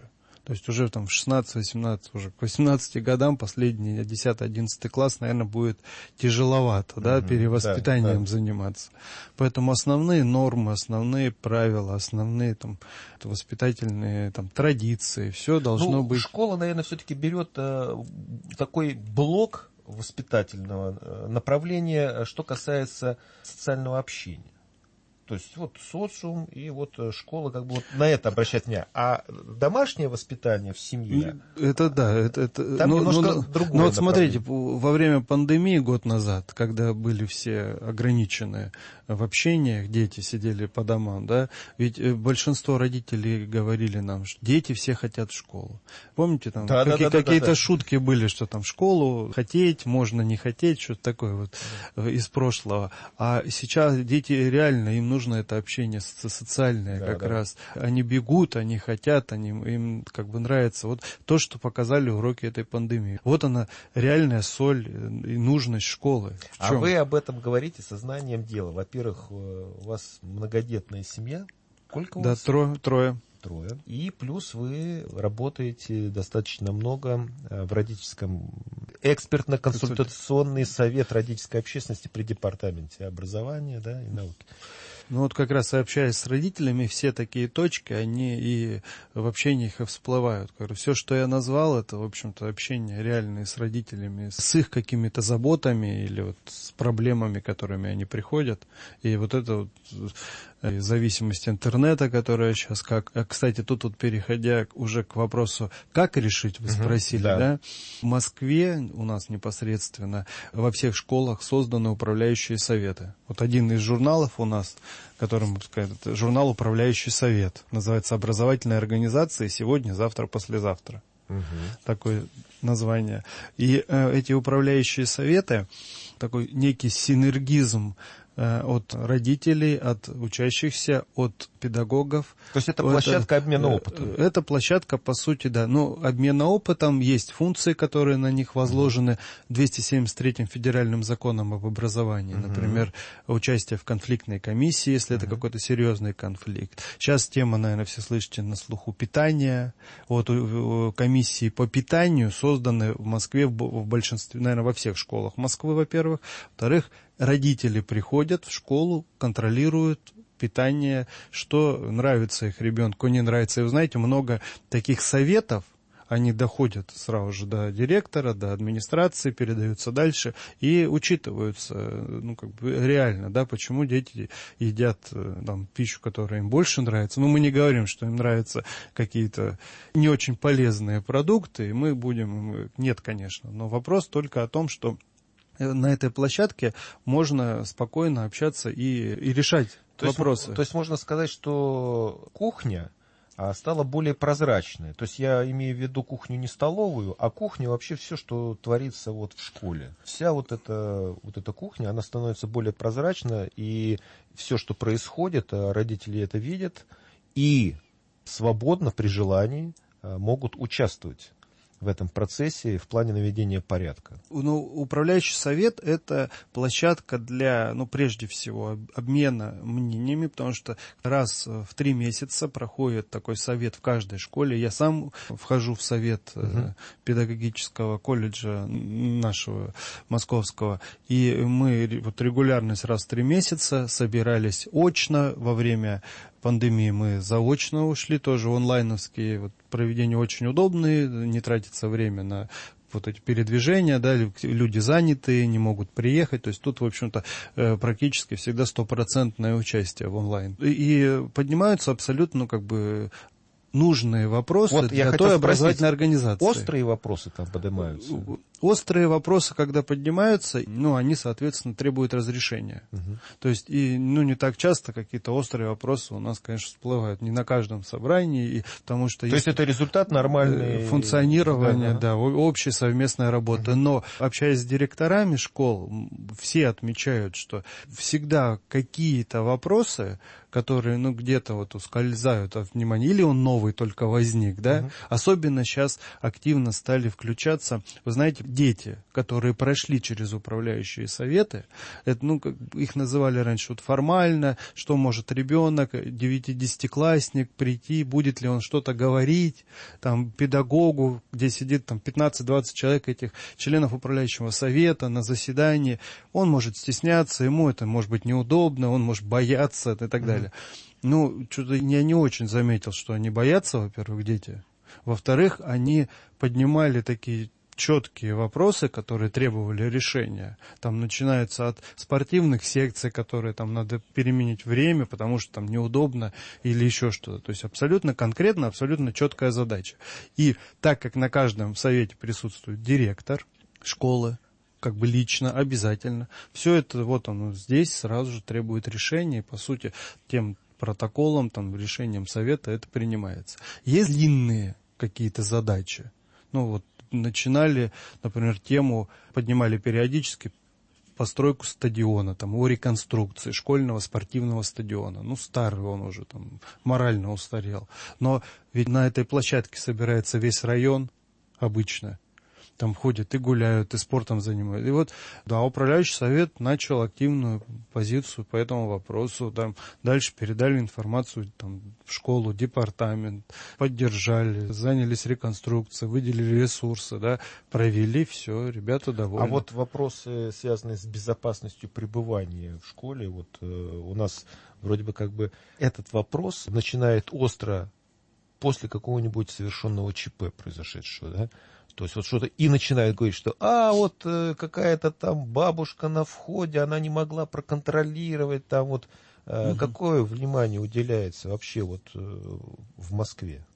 То есть уже там в шестнадцать-восемнадцать, уже к восемнадцати годам, последний десятый-одиннадцатый класс, наверное, будет тяжеловато, да, mm-hmm. перевоспитанием да, да. заниматься. Поэтому основные нормы, основные правила, основные там воспитательные там традиции, все должно ну, быть. Школа, наверное, все-таки берет э, такой блок воспитательного направления, что касается социального общения. То есть вот социум и вот школа как бы вот на это обращает внимание. А домашнее воспитание в семье... Это да. Это, это, там но, немножко но, другое но вот смотрите, во время пандемии год назад, когда были все ограничены в общениях, дети сидели по домам, да, ведь большинство родителей говорили нам, что дети все хотят в школу. Помните, там да, какие, да, да, какие-то да, да. шутки были, что там в школу хотеть, можно не хотеть, что-то такое вот да. из прошлого. А сейчас дети реально, им нужно это общение социальное да, как да. раз. Они бегут, они хотят, они, им как бы нравится. Вот то, что показали уроки этой пандемии. Вот она, реальная соль и нужность школы. А вы об этом говорите сознанием дела. Во-первых, у вас многодетная семья. Сколько у да, вас? Трое. Трое. Трое. И плюс вы работаете достаточно много в родительском... Экспертно-консультационный совет родительской общественности при департаменте образования, да, и науки. Ну вот как раз общаясь с родителями, все такие точки, они и в общении их и всплывают. Все, что я назвал, это, в общем-то, общение реальное с родителями, с их какими-то заботами или вот с проблемами, которыми они приходят. И вот это вот зависимость интернета, которая сейчас как... Кстати, тут вот переходя уже к вопросу, как решить, вы спросили, uh-huh, да. да? В Москве у нас непосредственно во всех школах созданы управляющие советы. Вот один из журналов у нас, которым, сказать, это журнал «Управляющий совет», называется «Образовательная организация сегодня, завтра, послезавтра». Uh-huh. Такое название. И э, эти управляющие советы, такой некий синергизм от родителей, от учащихся, от педагогов. То есть это площадка это, обмена опытом? Это площадка, по сути, да. Ну, обмена опытом, есть функции, которые на них возложены двести семьдесят третьим федеральным законом об образовании. Uh-huh. Например, участие в конфликтной комиссии, если uh-huh. это какой-то серьезный конфликт. Сейчас тема, наверное, все слышите на слуху, питания. Вот комиссии по питанию созданы в Москве в большинстве, наверное, во всех школах Москвы, во-первых. Во-вторых, родители приходят в школу, контролируют питание, что нравится их ребенку, не нравится. И вы знаете, много таких советов, они доходят сразу же до директора, до администрации, передаются дальше и учитываются, ну, как бы реально, да, почему дети едят там пищу, которая им больше нравится. Ну, мы не говорим, что им нравятся какие-то не очень полезные продукты, и мы будем... Нет, конечно, но вопрос только о том, что на этой площадке можно спокойно общаться и, и решать то вопросы. Есть, то есть можно сказать, что кухня стала более прозрачной. То есть я имею в виду кухню не столовую, а кухню вообще все, что творится вот в школе. Вся вот эта, вот эта кухня, она становится более прозрачной, и все, что происходит, родители это видят, и свободно при желании могут участвовать в этом процессе в плане наведения порядка. Ну, управляющий совет – это площадка для, ну, прежде всего, обмена мнениями, потому что раз в три месяца проходит такой совет в каждой школе. Я сам вхожу в совет uh-huh. педагогического колледжа нашего московского, и мы вот регулярность раз в три месяца собирались очно во время пандемии мы заочно ушли, тоже онлайновские, вот, проведения очень удобные, не тратится время на вот эти передвижения, да, люди занятые, не могут приехать, то есть тут, в общем-то, практически всегда стопроцентное участие в онлайн. И поднимаются абсолютно, ну, как бы, нужные вопросы вот для той образовательной организации. Острые вопросы там поднимаются? Острые вопросы, когда поднимаются, ну, они, соответственно, требуют разрешения. Угу. То есть, и, ну, не так часто какие-то острые вопросы у нас, конечно, всплывают. Не на каждом собрании, и, потому что... То есть, это результат нормальный... Функционирования, да, да, общей совместной работы. Угу. Но, общаясь с директорами школ, все отмечают, что всегда какие-то вопросы, которые, ну, где-то вот ускользают от внимания, или он новый только возник, да, угу. Особенно сейчас активно стали включаться, вы знаете, дети, которые прошли через управляющие советы, это, ну, как их называли раньше вот формально, что может ребенок, девяти-десятиклассник прийти, будет ли он что-то говорить, там, педагогу, где сидит там пятнадцать-двадцать человек, этих членов управляющего совета на заседании, он может стесняться, ему это может быть неудобно, он может бояться и так далее. Ну, что-то я не очень заметил, что они боятся, во-первых, дети. Во-вторых, они поднимали такие четкие вопросы, которые требовали решения. Там начинается от спортивных секций, которые там надо переменить время, потому что там неудобно или еще что-то. То есть абсолютно конкретно, абсолютно четкая задача. И так как на каждом совете присутствует директор школы, как бы лично, обязательно, все это вот оно здесь сразу же требует решения, и по сути тем протоколом, там, решением совета это принимается. Есть длинные какие-то задачи. Ну вот начинали, например, тему, поднимали периодически постройку стадиона, там, о реконструкции школьного спортивного стадиона. Ну, старый он уже, там, морально устарел. Но ведь на этой площадке собирается весь район обычно. Там ходят и гуляют, и спортом занимаются. И вот, да, управляющий совет начал активную позицию по этому вопросу. Там, дальше передали информацию там, в школу, департамент, поддержали, занялись реконструкцией, выделили ресурсы, да, провели, все, ребята довольны. А вот вопросы, связанные с безопасностью пребывания в школе, вот э, у нас вроде бы как бы этот вопрос начинает остро после какого-нибудь совершенного ЧП произошедшего, да? То есть вот что-то и начинают говорить, что а вот э, какая-то там бабушка на входе, она не могла проконтролировать, там вот э, угу. Какое внимание уделяется вообще вот э, в Москве?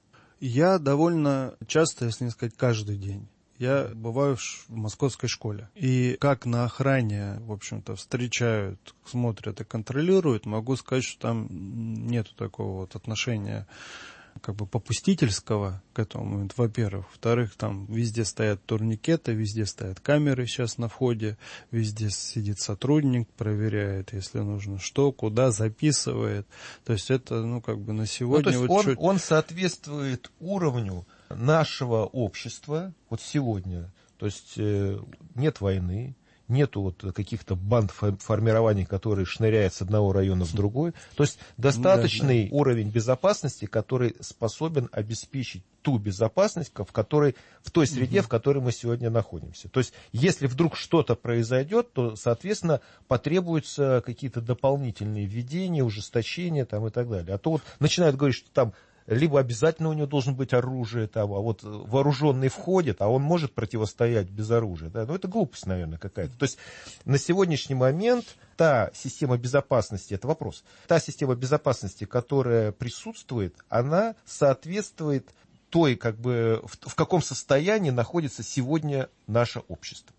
Я довольно часто, если не сказать каждый день, я бываю в, в московской школе. И как на охране, в общем-то, встречают, смотрят и контролируют, могу сказать, что там нету такого вот отношения как бы попустительского к этому моменту, во-первых. Во-вторых, там везде стоят турникеты, везде стоят камеры сейчас на входе, везде сидит сотрудник, проверяет, если нужно что, куда, записывает. То есть это, ну, как бы на сегодня... Ну, то есть вот он, чуть... он соответствует уровню нашего общества вот сегодня. То есть э, нет войны, нету вот каких-то банд формирований, которые шныряют с одного района в другой. То есть достаточный да, да. уровень безопасности, который способен обеспечить ту безопасность, в, которой, в той среде, угу. в которой мы сегодня находимся. То есть если вдруг что-то произойдет, то, соответственно, потребуются какие-то дополнительные введения, ужесточения там, и так далее. А то вот начинают говорить, что там либо обязательно у него должен быть оружие, там, а вот вооруженный входит, а он может противостоять без оружия. Да? Ну, это глупость, наверное, какая-то. То есть на сегодняшний момент та система безопасности, это вопрос, та система безопасности, которая присутствует, она соответствует той, как бы, в, в каком состоянии находится сегодня наше общество.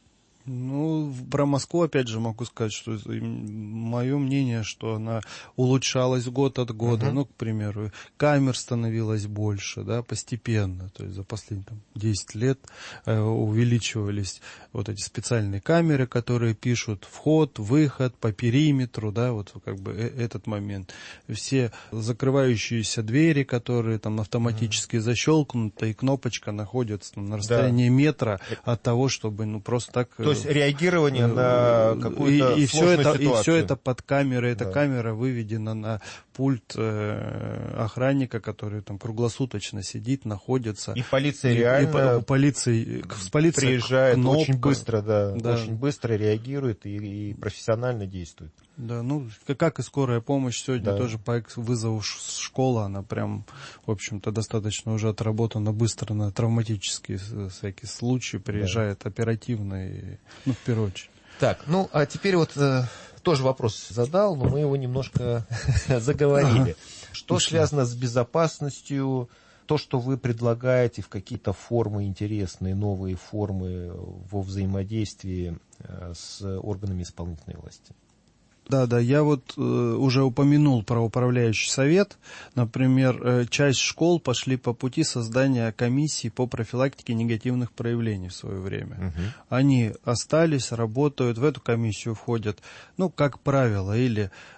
Ну, про Москву, опять же, могу сказать, что мое мнение, что она улучшалась год от года. Uh-huh. Ну, к примеру, камер становилось больше, да, постепенно. То есть за последние там, десять лет э, увеличивались вот эти специальные камеры, которые пишут вход, выход по периметру, да, вот как бы э- этот момент. Все закрывающиеся двери, которые там автоматически uh-huh. защелкнуты, и кнопочка находится там, на расстоянии да. метра от того, чтобы, ну, просто так... То есть реагирование на какую-то и, и сложную все это, ситуацию. И все это под камерой. Эта да. камера выведена на пульт э, охранника, который там круглосуточно сидит, находится. И полиция и, реально... И, и, полиции, с полицией приезжает кнопка, очень быстро, да, да. очень быстро реагирует и, и профессионально действует. Да, ну, как и скорая помощь сегодня да. тоже по вызову школы, она прям, в общем-то, достаточно уже отработана быстро на травматические всякие случаи, приезжает да. оперативно, и, ну, в первую очередь. Так, ну, а теперь вот э, тоже вопрос задал, но мы его немножко заговорили. Ага. Что Ушли. связано с безопасностью, то, что вы предлагаете в какие-то формы интересные, новые формы во взаимодействии э, с органами исполнительной власти? Да, да, я вот э, уже упомянул про управляющий совет. Например, э, часть школ пошли по пути создания комиссии по профилактике негативных проявлений в свое время. Угу. Они остались, работают, в эту комиссию входят, ну, как правило, или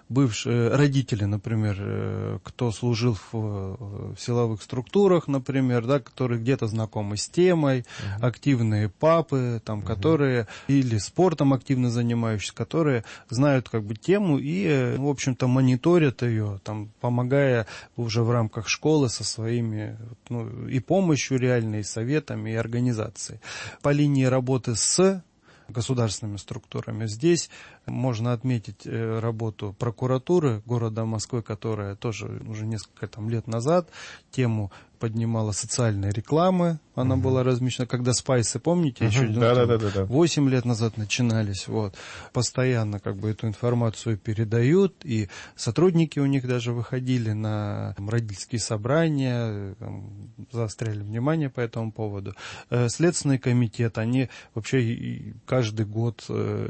бывшие родители, например, кто служил в, в силовых структурах, например, да, которые где-то знакомы с темой, uh-huh. активные папы, там, uh-huh. которые или спортом активно занимающиеся, которые знают как бы тему и, в общем-то, мониторят ее, там, помогая уже в рамках школы со своими, ну, и помощью реальной, и советами, и организацией. По линии работы с государственными структурами здесь можно отметить работу прокуратуры города Москвы, которая тоже уже несколько там, лет назад тему поднимала социальной рекламы. Она uh-huh. была размещена, когда спайсы, помните, uh-huh. еще да, да, да, да, да. восемь лет назад начинались. Вот. Постоянно как бы эту информацию передают, и сотрудники у них даже выходили на там, родительские собрания, там, заостряли внимание по этому поводу. Следственный комитет, они вообще каждый год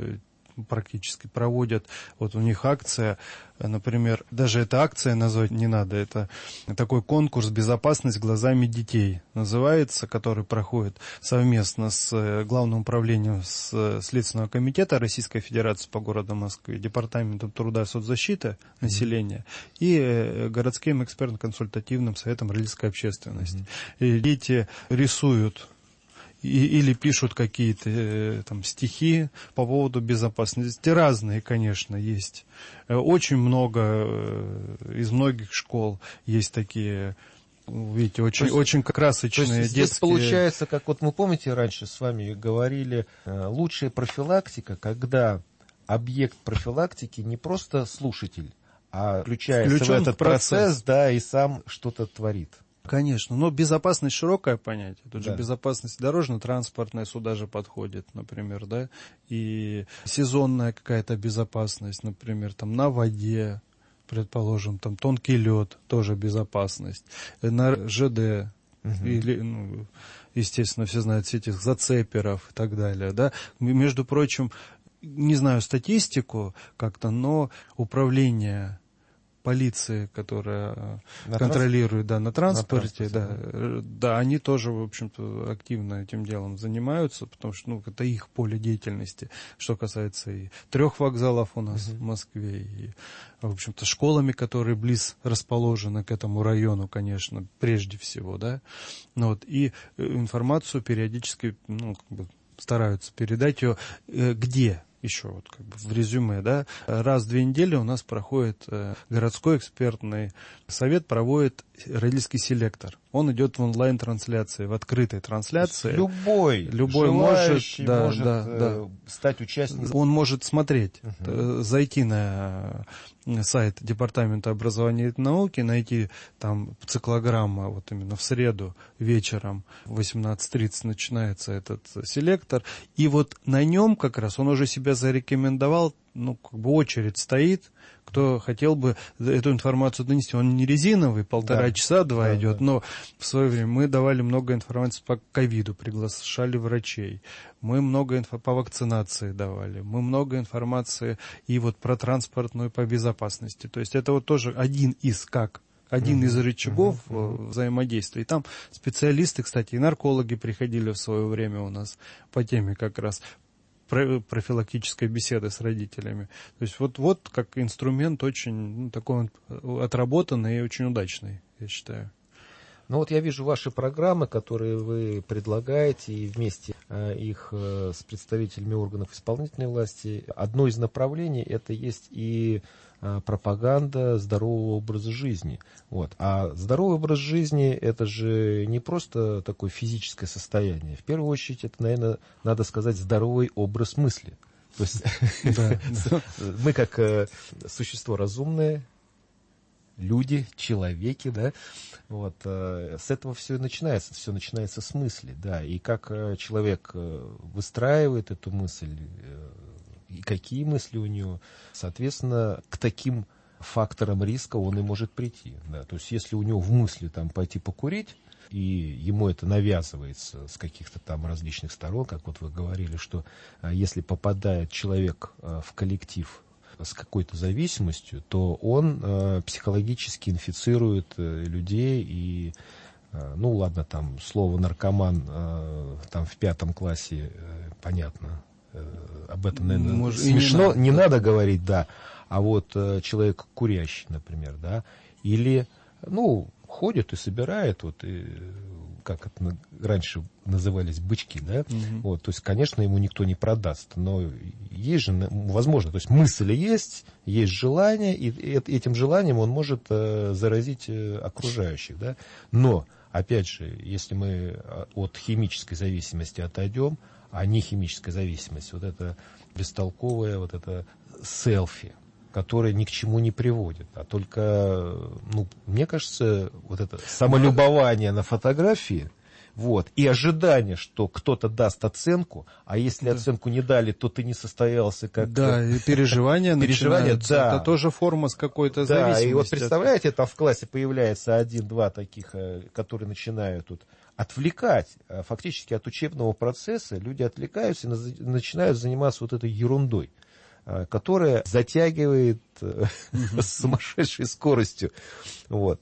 практически проводят, вот у них акция, например, даже эта акция назвать не надо, это такой конкурс «Безопасность глазами детей» называется, который проходит совместно с Главным управлением Следственного комитета Российской Федерации по городу Москве, Департаментом труда и соцзащиты населения mm-hmm. и городским экспертно-консультативным советом родительской общественности. Mm-hmm. И дети рисуют или пишут какие-то э, там стихи по поводу безопасности. Разные, конечно, есть. Очень много, э, из многих школ есть такие, видите, очень, есть, очень красочные то есть детские... Здесь получается, как вот мы, помните, раньше с вами говорили, лучшая профилактика, когда объект профилактики не просто слушатель, а включается в этот процесс, процесс, да, и сам что-то творит. Конечно, но безопасность широкое понятие. Тут да. же безопасность дорожно-транспортная сюда же подходит, например, да, и сезонная какая-то безопасность, например, там на воде, предположим, там тонкий лед, тоже безопасность, на ЖД, угу. или, ну, естественно, все знают все этих зацеперов и так далее, да. Между прочим, не знаю статистику как-то, но управление полиции, которая на контролирует, транс... да, на транспорте, на да, да, они тоже, в общем-то, активно этим делом занимаются, потому что, ну, это их поле деятельности, что касается и трех вокзалов у нас uh-huh. в Москве, и, в общем-то, школами, которые близ расположены к этому району, конечно, прежде всего, да, ну, вот, и информацию периодически, ну, как бы стараются передать ее, где еще вот как бы в резюме, да, раз в две недели у нас проходит э, городской экспертный совет, проводит родительский селектор. Он идет в онлайн-трансляции, в открытой трансляции. Любой, любой может, да, может да, э, да. стать участником. Он может смотреть, uh-huh. зайти на сайт Департамента образования и науки, найти там циклограмма, вот именно в среду вечером в восемнадцать тридцать начинается этот селектор, и вот на нем как раз он уже себя зарекомендовал, ну, как бы очередь стоит, кто хотел бы эту информацию донести. Он не резиновый, полтора да. часа, два да, идет, да. но в свое время мы давали много информации по ковиду, приглашали врачей, мы много инфо по вакцинации давали, мы много информации и вот про транспортную по безопасности. То есть это вот тоже один из как Один uh-huh. из рычагов uh-huh. взаимодействия. И там специалисты, кстати, и наркологи приходили в свое время у нас по теме как раз профилактической беседы с родителями. То есть вот, вот как инструмент очень ну, такой отработанный и очень удачный, я считаю. Ну вот я вижу ваши программы, которые вы предлагаете, и вместе э, их э, с представителями органов исполнительной власти. Одно из направлений это есть и э, пропаганда здорового образа жизни. Вот. А здоровый образ жизни это же не просто такое физическое состояние. В первую очередь это, наверное, надо сказать здоровый образ мысли. То есть мы как существо разумное, люди, человеки, да, вот, э, с этого все и начинается, все начинается с мысли, да, и как э, человек э, выстраивает эту мысль, э, и какие мысли у него, соответственно, к таким факторам риска он и может прийти, да, то есть если у него в мысли там пойти покурить, и ему это навязывается с каких-то там различных сторон, как вот вы говорили, что э, если попадает человек э, в коллектив с какой-то зависимостью, то он э, психологически инфицирует э, людей и, э, ну ладно, там слово наркоман э, там в пятом классе, э, понятно, э, об этом, наверное, Может, смешно, не, не надо говорить, да, А вот э, человек курящий, например, да, или, ну, ходит и собирает, вот, и, как это раньше назывались, бычки, да, угу. Вот, то есть, конечно, ему никто не продаст, но есть же, возможно, то есть мысль есть, есть желание, и этим желанием он может э, заразить э, окружающих, да, но, опять же, если мы от химической зависимости отойдем, а не химическая зависимость, вот это бестолковое, вот это селфи, которые ни к чему не приводят, а только, ну, мне кажется, вот это самолюбование на фотографии, вот, и ожидание, что кто-то даст оценку, а если да. оценку не дали, то ты не состоялся как... Да, и переживания начинаются, да. Это тоже форма с какой-то да, зависимости. Да, и вот представляете, там в классе появляется один-два таких, которые начинают тут отвлекать, фактически от учебного процесса, люди отвлекаются и начинают заниматься вот этой ерундой, которая затягивает mm-hmm. с сумасшедшей скоростью. Вот.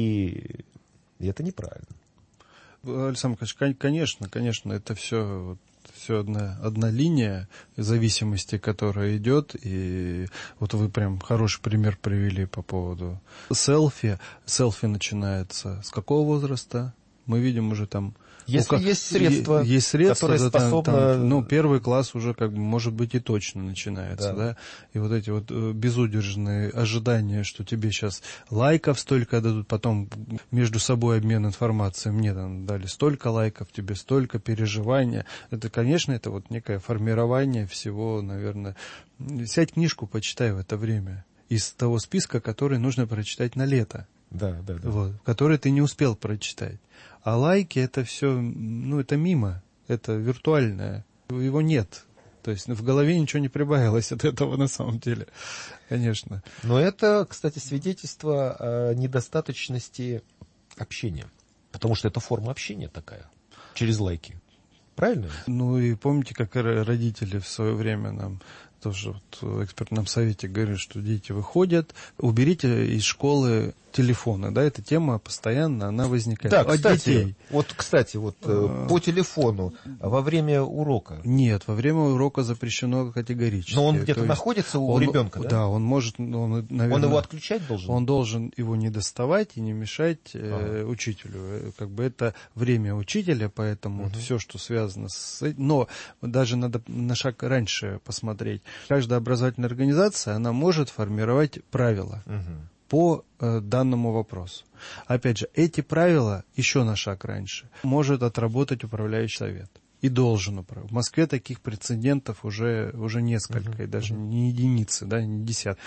И это неправильно. Александр Николаевич, конечно, конечно, это все, все одна, одна линия зависимости, которая идет. И вот вы прям хороший пример привели по поводу селфи. Селфи начинается с какого возраста? Мы видим уже там... Если ну, есть средства, есть средства, которые да, способны... Там, там, ну, первый класс уже, как бы, может быть, и точно начинается, да. да? И вот эти вот безудержные ожидания, что тебе сейчас лайков столько дадут, потом между собой обмен информацией, мне там дали столько лайков, тебе столько переживания. Это, конечно, это вот некое формирование всего, наверное... Сядь книжку, почитай в это время из того списка, который нужно прочитать на лето. Да, да, да. Вот, который ты не успел прочитать. А лайки это все, ну, это мимо, это виртуальное, его нет. То есть в голове ничего не прибавилось от этого на самом деле, конечно. Но это, кстати, свидетельство о недостаточности общения. Потому что это форма общения такая, через лайки. Правильно? Ну и помните, как родители в свое время нам тоже вот в экспертном совете говорят, что дети выходят, уберите из школы телефоны, да, эта тема постоянно, она возникает. Да, от кстати, детей. Вот, кстати, вот а... по телефону во время урока. Нет, во время урока запрещено категорически. Но он где-то есть находится у он, ребенка, да? Да, он может, он, наверное, он его отключать должен? Он должен его не доставать и не мешать э, ага. учителю. Как бы это время учителя, поэтому угу. вот все, что связано с этим. Но даже надо на шаг раньше посмотреть. Каждая образовательная организация, она может формировать правила. Угу. по э, данному вопросу. Опять же, эти правила еще на шаг раньше может отработать управляющий совет. И должен управлять. В Москве таких прецедентов уже, уже несколько, uh-huh. и даже uh-huh. не единицы, да, не десятки.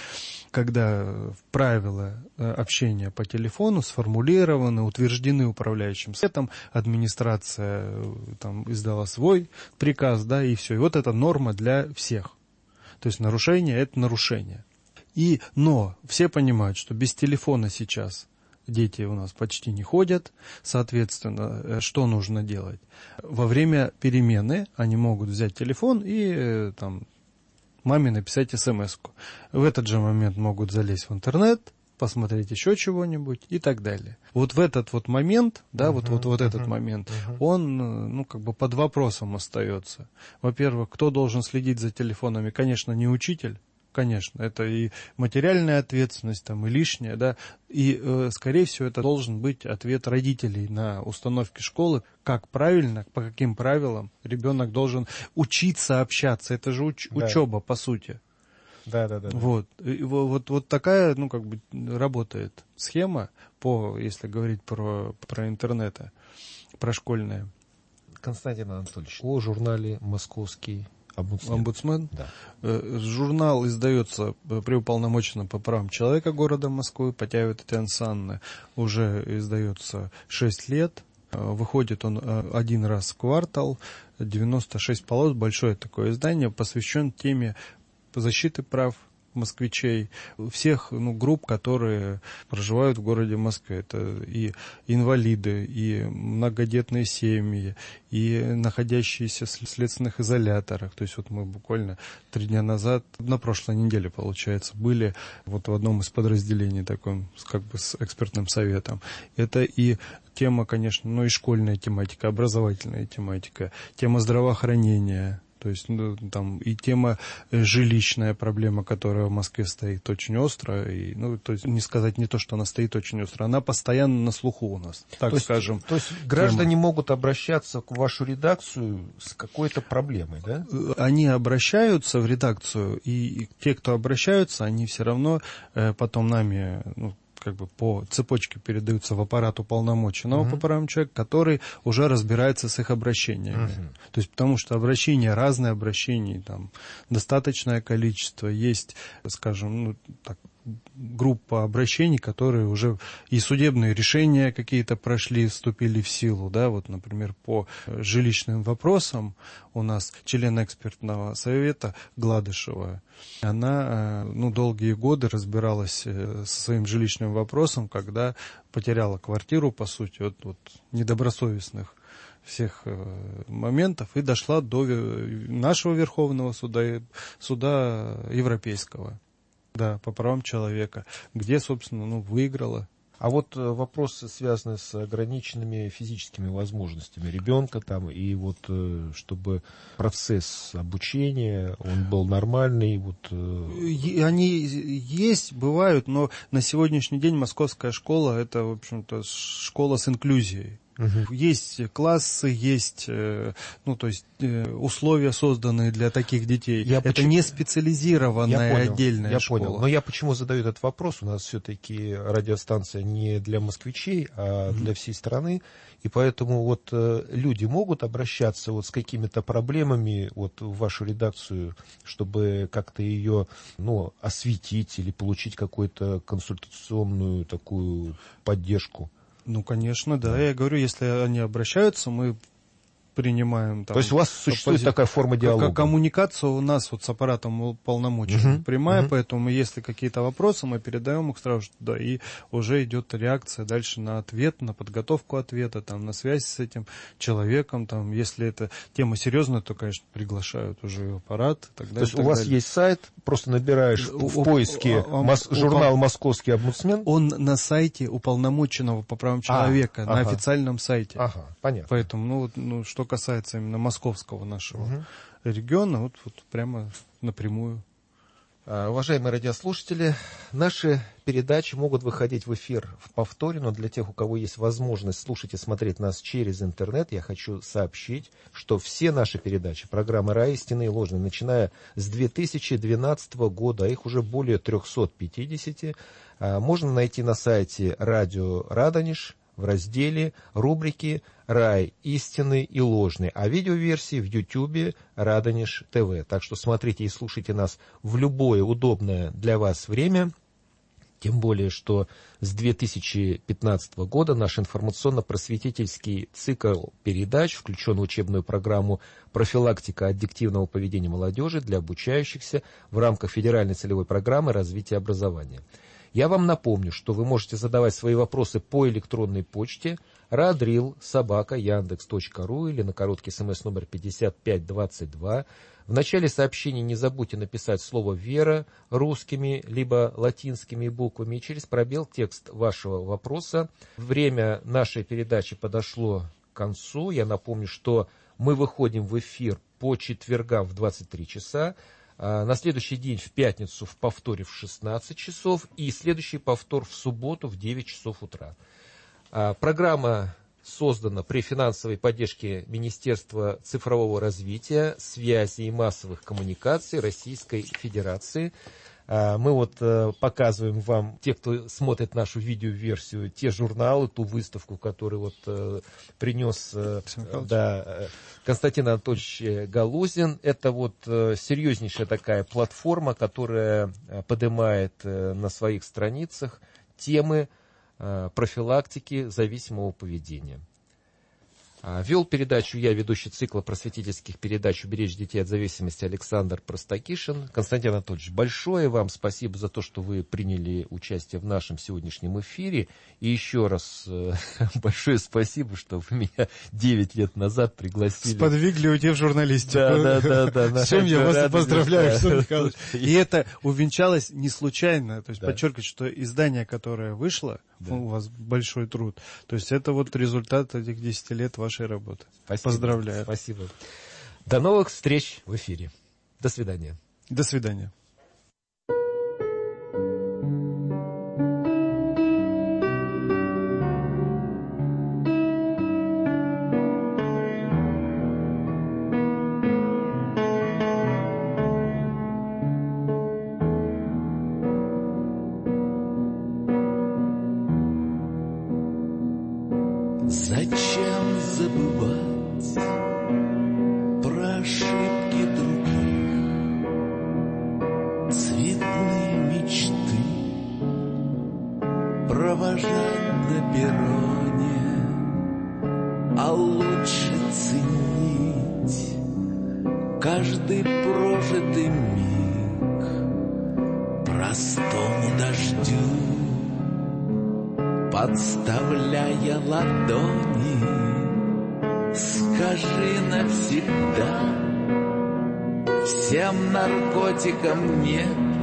Когда правила общения по телефону сформулированы, утверждены управляющим советом, администрация там издала свой приказ, да, и все. И вот это норма для всех. То есть нарушение – это нарушение. И, но все понимают, что без телефона сейчас дети у нас почти не ходят. Соответственно, что нужно делать? Во время перемены они могут взять телефон и там, маме написать смс-ку. В этот же момент могут залезть в интернет, посмотреть еще чего-нибудь и так далее. Вот в этот вот момент, да, uh-huh, вот, вот, вот uh-huh, этот момент, uh-huh. он, ну, как бы под вопросом остается. Во-первых, кто должен следить за телефонами? Конечно, не учитель. Конечно, это и материальная ответственность, там, и лишняя, да, и, э, скорее всего, это должен быть ответ родителей на установке школы, как правильно, по каким правилам ребенок должен учиться общаться, это же уч- да. учеба, по сути. Да, да, да. Вот, и, вот, вот такая, ну, как бы, работает схема, по, если говорить про, про интернет, про школьное. Константин Анатольевич, о журнале «Московский омбудсмен». Омбудсмен. Да. Журнал издается при уполномоченном по правам человека города Москвы, Потяевой Татьяны Санны, уже издается шесть лет. Выходит он один раз в квартал, девяносто шесть полос, большое такое издание, посвящен теме защиты прав москвичей, всех, ну, групп, которые проживают в городе Москве. Это и инвалиды, и многодетные семьи, и находящиеся в следственных изоляторах. То есть вот мы буквально три дня назад, на прошлой неделе, получается, были вот в одном из подразделений таком, как бы с экспертным советом. Это и тема, конечно, ну и школьная тематика, образовательная тематика, тема здравоохранения. То есть, ну, там и тема жилищная проблема, которая в Москве стоит очень остро, и, ну, то есть не сказать не то, что она стоит очень остро, она постоянно на слуху у нас, так то скажем. Есть, то есть граждане тема. могут обращаться к вашу редакцию с какой-то проблемой, да? Они обращаются в редакцию, и те, кто обращаются, они все равно э, потом нами, ну, как бы по цепочке передаются в аппарат уполномоченного uh-huh. по правам человека, который уже разбирается с их обращениями. Uh-huh. То есть, потому что обращения, разные обращения, там, достаточное количество, есть, скажем, ну, так, группа обращений, которые уже и судебные решения какие-то прошли, вступили в силу, да, вот, например, по жилищным вопросам у нас член экспертного совета Гладышева, она, ну, долгие годы разбиралась со своим жилищным вопросом, когда потеряла квартиру, по сути, от, от недобросовестных всех моментов, и дошла до нашего Верховного суда, суда Европейского. Да, по правам человека, где, собственно, ну, выиграла. А вот вопросы, связанные с ограниченными физическими возможностями ребенка, там, и вот чтобы процесс обучения, он был нормальный. Вот... Они есть, бывают, но на сегодняшний день московская школа, это, в общем-то, школа с инклюзией. Угу. Есть классы, есть, ну, то есть условия, созданные для таких детей. Я Это почему... не специализированная я понял, отдельная я школа. Понял. Но я почему задаю этот вопрос? У нас все-таки радиостанция не для москвичей, а угу. для всей страны. И поэтому вот люди могут обращаться вот с какими-то проблемами вот в вашу редакцию, чтобы как-то ее, ну, осветить или получить какую-то консультационную такую поддержку? Ну, конечно, да. да. Я говорю, если они обращаются, мы принимаем... Там, то есть у вас существует пози... такая форма диалога? Коммуникация у нас вот с аппаратом уполномоченным угу. прямая, угу. поэтому если какие-то вопросы, мы передаем их сразу же туда, и уже идет реакция дальше на ответ, на подготовку ответа, там, на связь с этим человеком. Там, если это тема серьезная, то, конечно, приглашают уже аппарат. И так далее, то есть у вас далее. Есть сайт, просто набираешь у, в поиске у, у, мос, журнал «Московский омбудсмен». Он на сайте уполномоченного по правам человека, а, на ага. официальном сайте. Ага, понятно. Поэтому, ну, ну что касается именно московского нашего угу. региона, вот, вот прямо напрямую. А, уважаемые радиослушатели, наши передачи могут выходить в эфир в повторе, но для тех, у кого есть возможность слушать и смотреть нас через интернет, я хочу сообщить, что все наши передачи, программы «Рай, истинные и ложные», начиная с две тысячи двенадцатого года, а их уже более триста пятьдесят, а, можно найти на сайте радио Радонеж в разделе рубрики «Рай, истинный и ложный», а видеоверсии в Ютубе Радонеж ТВ. Так что смотрите и слушайте нас в любое удобное для вас время. Тем более, что с две тысячи пятнадцатого года наш информационно-просветительский цикл передач включен в учебную программу «Профилактика аддиктивного поведения молодежи» для обучающихся в рамках федеральной целевой программы развития образования. Я вам напомню, что вы можете задавать свои вопросы по электронной почте радрил собака яндекс точка ру или на короткий смс номер пятьдесят пять двадцать два. В начале сообщения не забудьте написать слово «Вера» русскими либо латинскими буквами и через пробел текст вашего вопроса. Время нашей передачи подошло к концу. Я напомню, что мы выходим в эфир по четвергам в двадцать три часа. На следующий день, в пятницу, в повторе в шестнадцать часов, и следующий повтор в субботу в девять часов утра. Программа создана при финансовой поддержке Министерства цифрового развития, связи и массовых коммуникаций Российской Федерации. Мы вот показываем вам, те, кто смотрит нашу видеоверсию, те журналы, ту выставку, которую вот принес да, Константин Анатольевич Галузин. Это вот серьезнейшая такая платформа, которая поднимает на своих страницах темы профилактики зависимого поведения. Вел передачу я, ведущий цикла просветительских передач «Уберечь детей от зависимости» Александр Простакишин. Константин Анатольевич, большое вам спасибо за то, что вы приняли участие в нашем сегодняшнем эфире. И еще раз большое спасибо, что вы меня девять лет назад пригласили. Сподвигли уйти в журналистику. Да, да, да, да. С чем я вас поздравляю, Александр Михайлович. И это увенчалось не случайно. То есть подчеркиваю, что издание, которое вышло, да. У вас большой труд. То есть это вот результат этих десяти лет вашей работы. Спасибо. Поздравляю. Спасибо. До новых встреч в эфире. До свидания. До свидания. Зачем забывать про ошибки других, цветные мечты провожать на перроне, а лучше ценить каждый прожитый миг простому дождю, подставляя ладони. Скажи навсегда, всем наркотикам нет,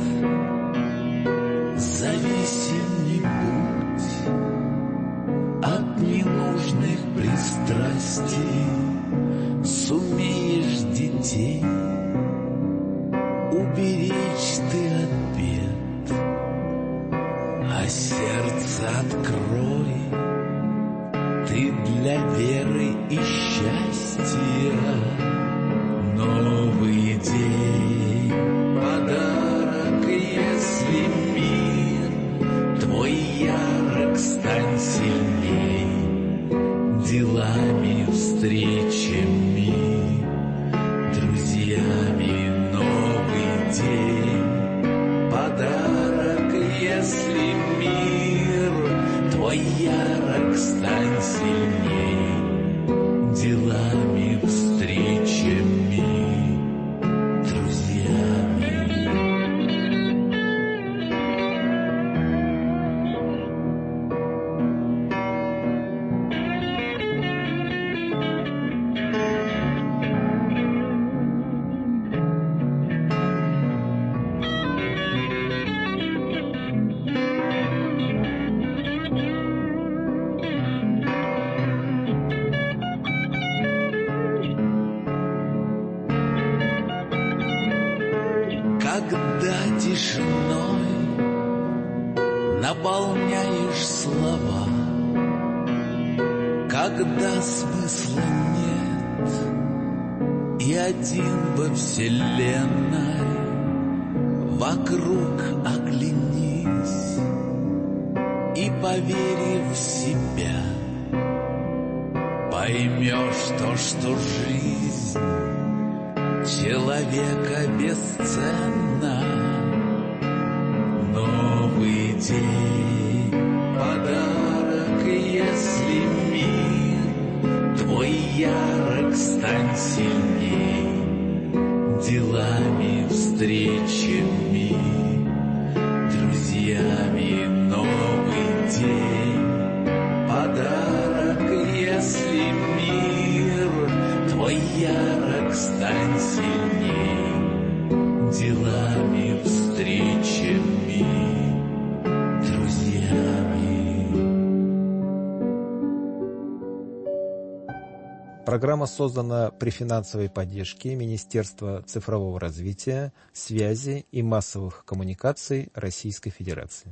зависим не будь от ненужных пристрастий. Сумеешь детей уберечь ты от бед, а сердце открой ты для веры и счастья. Новый день, подарок, если мир твой ярок, стань сильней делами, встречами, друзьями. Новый день, подарок, если мир твой ярок, стань сильней делами, встречами, друзьями. Когда тишиной наполняешь слова, когда смысла нет и один во вселенной, вокруг оглянись и, поверив в себя, поймешь то, что жизнь человека бесценна. Новый день, подарок, если мир твой ярок, стань сильней делами, встречами, друзьями. Новый день, подарок, если мир твой ярок, стань сильней делами, встречами, друзьями. Программа создана при финансовой поддержке Министерства цифрового развития, связи и массовых коммуникаций Российской Федерации.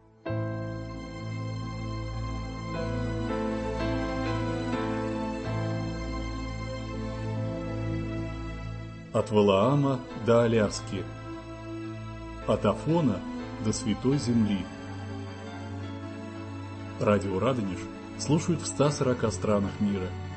От Валаама до Аляски, от Афона до Святой Земли. Радио Радонеж слушают в ста сорока странах мира.